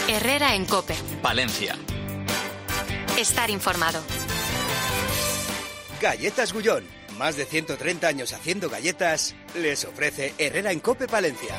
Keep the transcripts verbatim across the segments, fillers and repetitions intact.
Herrera en COPE. Palencia. Estar informado. Galletas Gullón. Más de ciento treinta años haciendo galletas, les ofrece Herrera en COPE Palencia.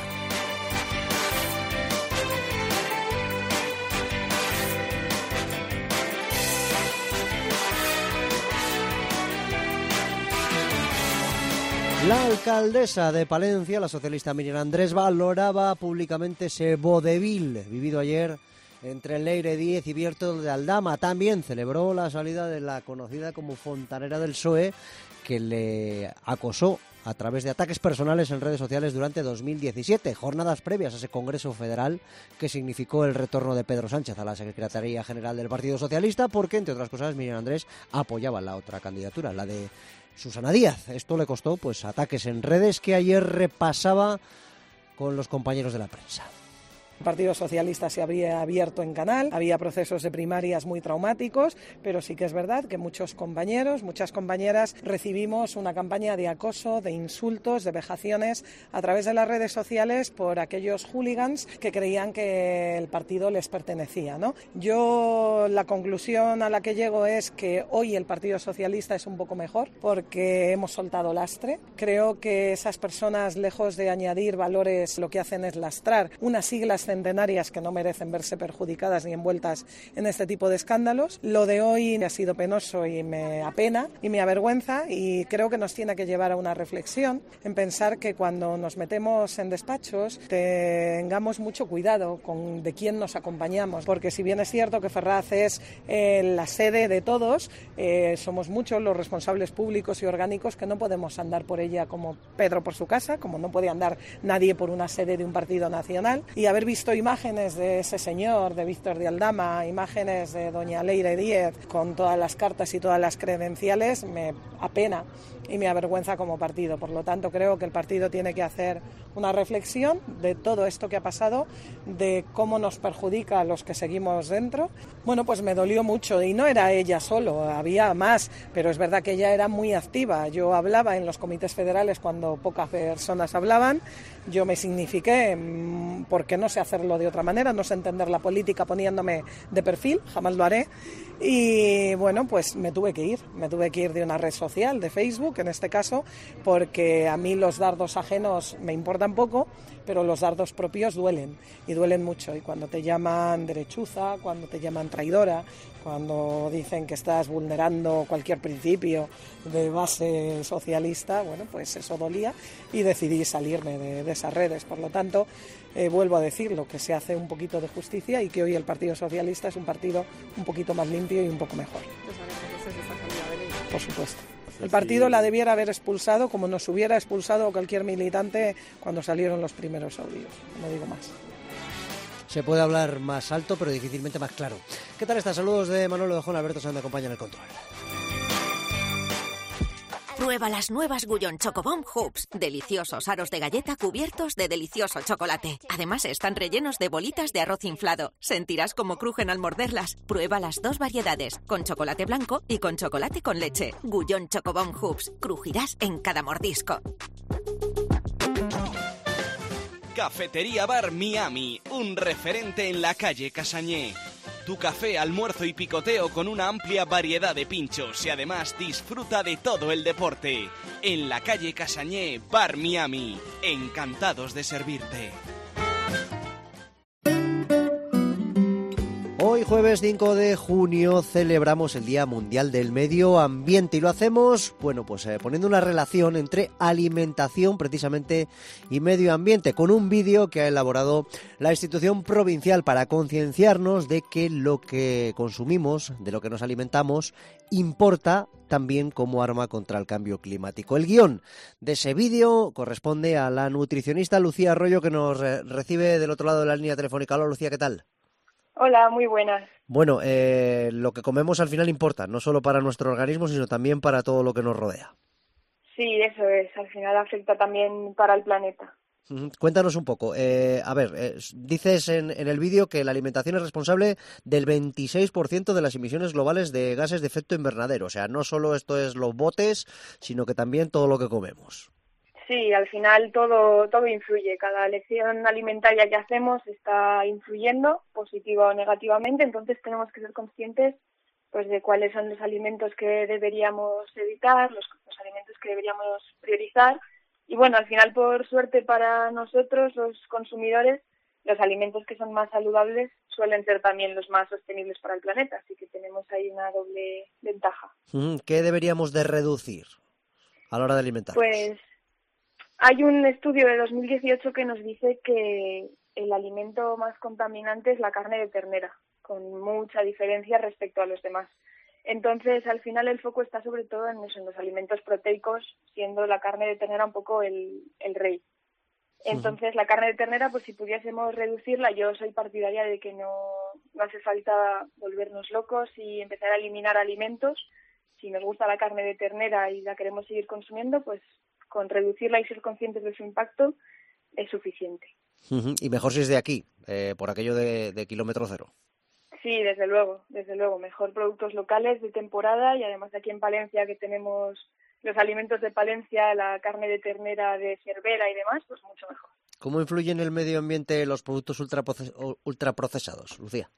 La alcaldesa de Palencia, la socialista Miriam Andrés, valoraba públicamente ese vodevil vivido ayer entre Leire Díez y Bierto de Aldama. También celebró la salida de la conocida como fontanera del P S O E, que le acosó a través de ataques personales en redes sociales durante dos mil diecisiete, jornadas previas a ese Congreso Federal que significó el retorno de Pedro Sánchez a la Secretaría General del Partido Socialista, porque, entre otras cosas, Miriam Andrés apoyaba la otra candidatura, la de Susana Díaz. Esto le costó pues ataques en redes que ayer repasaba con los compañeros de la prensa. El Partido Socialista se había abierto en canal, había procesos de primarias muy traumáticos, pero sí que es verdad que muchos compañeros, muchas compañeras recibimos una campaña de acoso, de insultos, de vejaciones a través de las redes sociales por aquellos hooligans que creían que el partido les pertenecía, ¿no? Yo la conclusión a la que llego es que hoy el Partido Socialista es un poco mejor porque hemos soltado lastre. Creo que esas personas, lejos de añadir valores, lo que hacen es lastrar unas siglas centenarias que no merecen verse perjudicadas ni envueltas en este tipo de escándalos. Lo de hoy ha sido penoso y me apena y me avergüenza, y creo que nos tiene que llevar a una reflexión en pensar que cuando nos metemos en despachos tengamos mucho cuidado con de quién nos acompañamos, porque si bien es cierto que Ferraz es eh, la sede de todos, eh, somos muchos los responsables públicos y orgánicos que no podemos andar por ella como Pedro por su casa, como no puede andar nadie por una sede de un partido nacional. Y haber visto visto imágenes de ese señor, de Víctor de Aldama, imágenes de doña Leire Díez con todas las cartas y todas las credenciales, me apena y me avergüenza como partido. Por lo tanto, creo que el partido tiene que hacer una reflexión de todo esto que ha pasado, de cómo nos perjudica a los que seguimos dentro. Bueno, pues me dolió mucho, y no era ella solo, había más, pero es verdad que ella era muy activa. Yo hablaba en los comités federales cuando pocas personas hablaban, yo me signifiqué porque no sé hacerlo de otra manera, no sé entender la política poniéndome de perfil, jamás lo haré. Y bueno, pues me tuve que ir, me tuve que ir de una red social, de Facebook en este caso, porque a mí los dardos ajenos me importan poco, pero los dardos propios duelen, y duelen mucho. Y cuando te llaman derechuza, cuando te llaman traidora, cuando dicen que estás vulnerando cualquier principio de base socialista, bueno, pues eso dolía y decidí salirme de, de esas redes. Por lo tanto, eh, vuelvo a decirlo, que se hace un poquito de justicia y que hoy el Partido Socialista es un partido un poquito más limpio y un poco mejor. Por supuesto. El partido la debiera haber expulsado como nos hubiera expulsado cualquier militante cuando salieron los primeros audios. No digo más. Se puede hablar más alto, pero difícilmente más claro. ¿Qué tal estás? Saludos de Manolo de Jón, Alberto Sánchez me acompaña en el control. Prueba las nuevas Gullón Chocobomb Hoops. Deliciosos aros de galleta cubiertos de delicioso chocolate. Además están rellenos de bolitas de arroz inflado. Sentirás cómo crujen al morderlas. Prueba las dos variedades, con chocolate blanco y con chocolate con leche. Gullón Chocobomb Hoops. Crujirás en cada mordisco. Cafetería Bar Miami, un referente en la calle Casañé. Tu café, almuerzo y picoteo con una amplia variedad de pinchos y además disfruta de todo el deporte. En la calle Casañé, Bar Miami. Encantados de servirte. Hoy, jueves cinco de junio, celebramos el Día Mundial del Medio Ambiente y lo hacemos, bueno, pues eh, poniendo una relación entre alimentación precisamente y medio ambiente, con un vídeo que ha elaborado la institución provincial para concienciarnos de que lo que consumimos, de lo que nos alimentamos, importa también como arma contra el cambio climático. El guión de ese vídeo corresponde a la nutricionista Lucía Arroyo, que nos eh, recibe del otro lado de la línea telefónica. Hola, Lucía, ¿qué tal? Hola, muy buenas. Bueno, eh, lo que comemos al final importa, no solo para nuestro organismo, sino también para todo lo que nos rodea. Sí, eso es, al final afecta también para el planeta. Uh-huh. Cuéntanos un poco, eh, a ver, eh, dices en, en el vídeo que la alimentación es responsable del veintiséis por ciento de las emisiones globales de gases de efecto invernadero, o sea, no solo esto es los botes, sino que también todo lo que comemos. Sí, al final todo todo influye. Cada elección alimentaria que hacemos está influyendo positiva o negativamente, entonces tenemos que ser conscientes pues de cuáles son los alimentos que deberíamos evitar, los, los alimentos que deberíamos priorizar. Y bueno, al final, por suerte para nosotros, los consumidores, los alimentos que son más saludables suelen ser también los más sostenibles para el planeta, así que tenemos ahí una doble ventaja. ¿Qué deberíamos de reducir a la hora de alimentarnos? Pues hay un estudio de dos mil dieciocho que nos dice que el alimento más contaminante es la carne de ternera, con mucha diferencia respecto a los demás. Entonces, al final el foco está sobre todo en, eso, en los alimentos proteicos, siendo la carne de ternera un poco el, el rey. Entonces, la carne de ternera, pues si pudiésemos reducirla, yo soy partidaria de que no, no hace falta volvernos locos y empezar a eliminar alimentos. Si nos gusta la carne de ternera y la queremos seguir consumiendo, pues con reducirla y ser conscientes de su impacto es suficiente. Uh-huh. Y mejor si es de aquí, eh, por aquello de, de kilómetro cero. Sí, desde luego, desde luego. Mejor productos locales de temporada y además aquí en Palencia que tenemos los alimentos de Palencia, la carne de ternera de Cervera y demás, pues mucho mejor. ¿Cómo influyen en el medio ambiente los productos ultraprocesados, Lucía?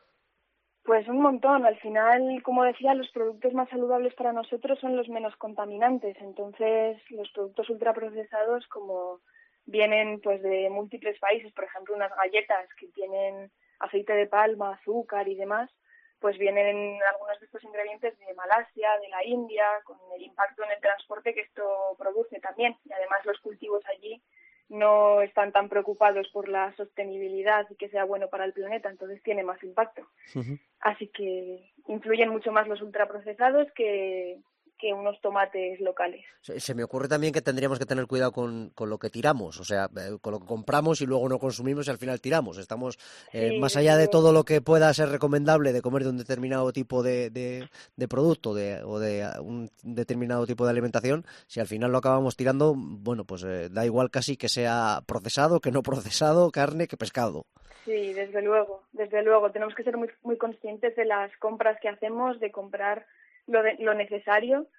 Pues un montón. Al final, como decía, los productos más saludables para nosotros son los menos contaminantes. Entonces, los productos ultraprocesados, como vienen pues de múltiples países, por ejemplo, unas galletas que tienen aceite de palma, azúcar y demás, pues vienen algunos de estos ingredientes de Malasia, de la India, con el impacto en el transporte que esto produce también. Y además los cultivos allí no están tan preocupados por la sostenibilidad y que sea bueno para el planeta, entonces tiene más impacto. Uh-huh. Así que influyen mucho más los ultraprocesados que, que unos tomates locales. Se, se me ocurre también que tendríamos que tener cuidado con, con lo que tiramos, o sea, con lo que compramos y luego no consumimos y al final tiramos. Estamos, eh, sí, más allá de todo lo que pueda ser recomendable de comer de un determinado tipo de, de, de producto de, o de un determinado tipo de alimentación, si al final lo acabamos tirando, bueno, pues eh, da igual casi que sea procesado, que no procesado, carne, que pescado. Sí, desde luego, desde luego. Tenemos que ser muy, muy conscientes de las compras que hacemos, de comprar Lo, de, lo necesario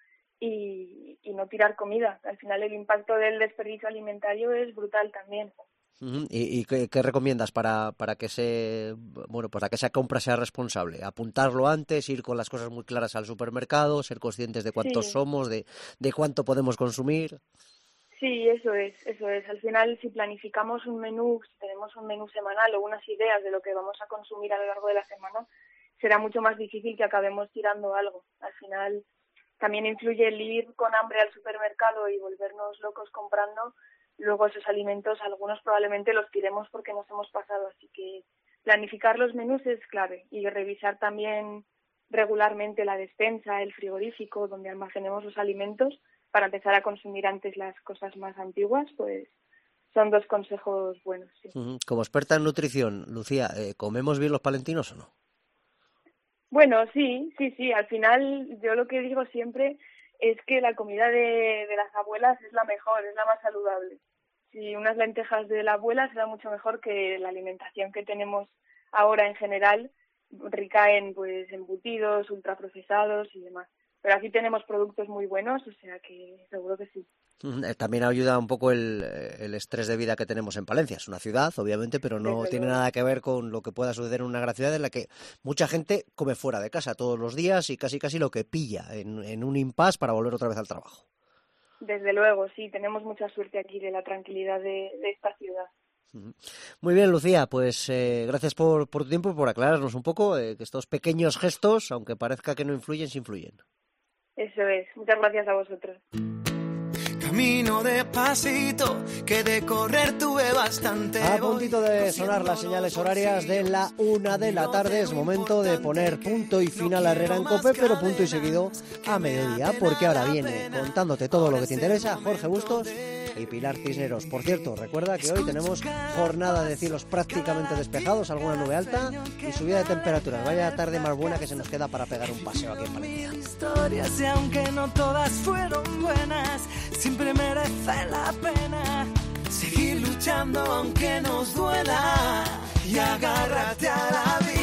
y, y no tirar comida. Al final el impacto del desperdicio alimentario es brutal también. Uh-huh. ¿Y, y qué, qué recomiendas para, para que se bueno para que esa compra sea responsable? ¿Apuntarlo antes, ir con las cosas muy claras al supermercado, ser conscientes de cuántos sí. somos, de, de cuánto podemos consumir? Sí, eso es, eso es. Al final, si planificamos un menú, si tenemos un menú semanal o unas ideas de lo que vamos a consumir a lo largo de la semana, será mucho más difícil que acabemos tirando algo. Al final también influye el ir con hambre al supermercado y volvernos locos comprando. Luego esos alimentos, algunos probablemente los tiremos porque nos hemos pasado. Así que planificar los menús es clave y revisar también regularmente la despensa, el frigorífico, donde almacenemos los alimentos para empezar a consumir antes las cosas más antiguas, pues son dos consejos buenos. Sí. Como experta en nutrición, Lucía, ¿comemos bien los palentinos o no? Bueno, sí, sí, sí. Al final yo lo que digo siempre es que la comida de, de las abuelas es la mejor, es la más saludable. Si unas lentejas de la abuela será mucho mejor que la alimentación que tenemos ahora en general, rica en pues embutidos, ultraprocesados y demás. Pero aquí tenemos productos muy buenos, o sea que seguro que sí. También ayuda un poco el, el estrés de vida que tenemos en Palencia. Es una ciudad, obviamente, pero no Desde tiene luego. nada que ver con lo que pueda suceder en una gran ciudad en la que mucha gente come fuera de casa todos los días y casi casi lo que pilla en, en un impasse para volver otra vez al trabajo. Desde luego, sí, tenemos mucha suerte aquí de la tranquilidad de, de esta ciudad. Muy bien, Lucía, pues eh, gracias por, por tu tiempo y por aclararnos un poco eh, que estos pequeños gestos, aunque parezca que no influyen, sí influyen. Eso es, muchas gracias a vosotros. Camino despacito, que de correr tuve bastante. A puntito de sonar las señales horarias de la una de la tarde, es momento de poner punto y final a Herrera en COPE, pero punto y seguido a mediodía, porque ahora viene contándote todo lo que te interesa Jorge Bustos y Pilar Cisneros. Por cierto, recuerda que hoy tenemos jornada de cielos prácticamente despejados, alguna nube alta y subida de temperaturas. Vaya tarde más buena que se nos queda para pegar un paseo aquí en Palencia. Historias, y aunque no todas fueron buenas, siempre merece la pena seguir luchando aunque nos duela y agárrate a la vida.